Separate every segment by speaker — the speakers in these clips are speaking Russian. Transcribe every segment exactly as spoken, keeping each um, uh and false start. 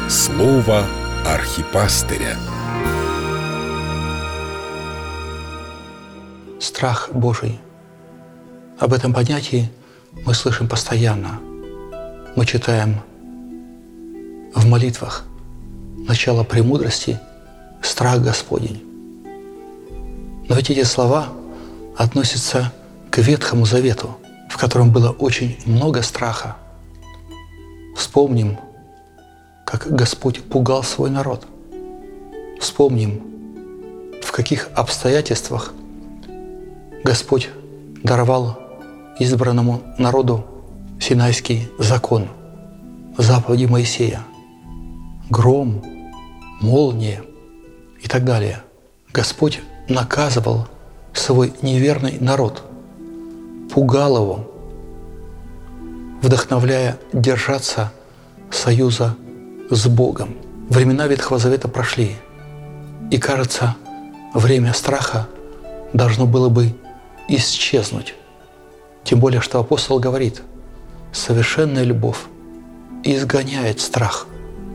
Speaker 1: Слово архипастыря.
Speaker 2: Страх Божий. Об этом понятии мы слышим постоянно. Мы читаем в молитвах начало премудрости — страх Господень. Но ведь эти слова относятся к Ветхому Завету, в котором было очень много страха. Вспомним, как Господь пугал свой народ. Вспомним, в каких обстоятельствах Господь даровал избранному народу Синайский закон, заповеди Моисея, гром, молния и так далее. Господь наказывал свой неверный народ, пугал его, вдохновляя держаться союза с Богом. Времена Ветхого Завета прошли, и, кажется, время страха должно было бы исчезнуть. Тем более, что апостол говорит: совершенная любовь изгоняет страх.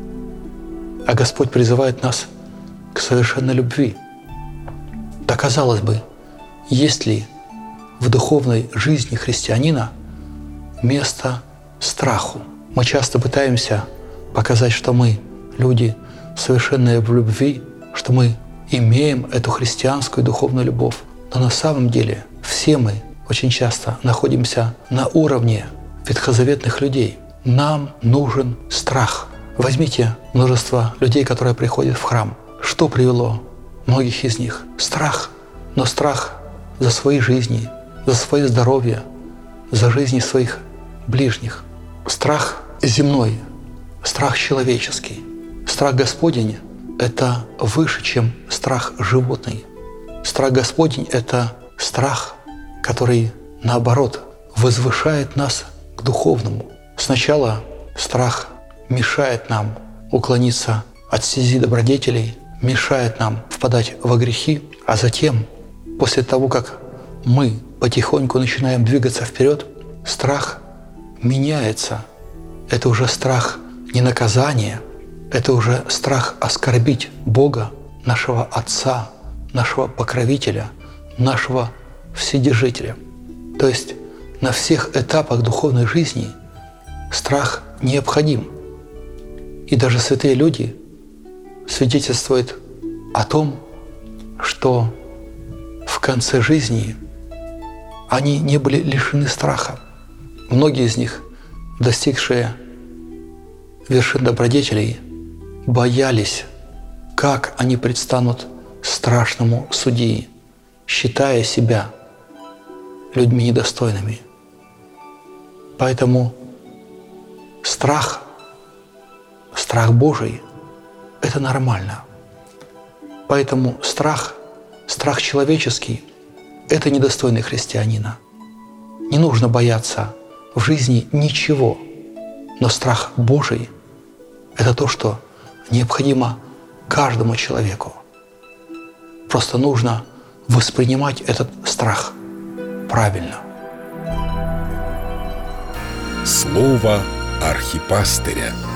Speaker 2: А Господь призывает нас к совершенной любви. Да, казалось бы, есть ли в духовной жизни христианина место страху? Мы часто пытаемся показать, что мы люди совершенные в любви, что мы имеем эту христианскую духовную любовь. Но на самом деле все мы очень часто находимся на уровне ветхозаветных людей. Нам нужен страх. Возьмите множество людей, которые приходят в храм. Что привело многих из них? Страх. Но страх за свои жизни, за свое здоровье, за жизни своих ближних. Страх земной, страх человеческий. Страх Господень — это выше, чем страх животный. Страх Господень — это страх, который, наоборот, возвышает нас к духовному. Сначала страх мешает нам уклониться от стези добродетелей, мешает нам впадать во грехи, а затем, после того, как мы потихоньку начинаем двигаться вперед, страх меняется. Это уже страх не наказания, это уже страх оскорбить Бога, нашего Отца, нашего Покровителя, нашего Вседержителя. То есть на всех этапах духовной жизни страх необходим. И даже святые люди свидетельствуют о том, что в конце жизни они не были лишены страха. Многие из них, достигшие вершин добродетелей, боялись, как они предстанут страшному судьи, считая себя людьми недостойными. Поэтому страх, страх Божий — это нормально. Поэтому страх, страх человеческий — это недостойный христианина. Не нужно бояться в жизни ничего, но страх Божий — это то, что необходимо каждому человеку. Просто нужно воспринимать этот страх правильно.
Speaker 1: Слово архипастыря.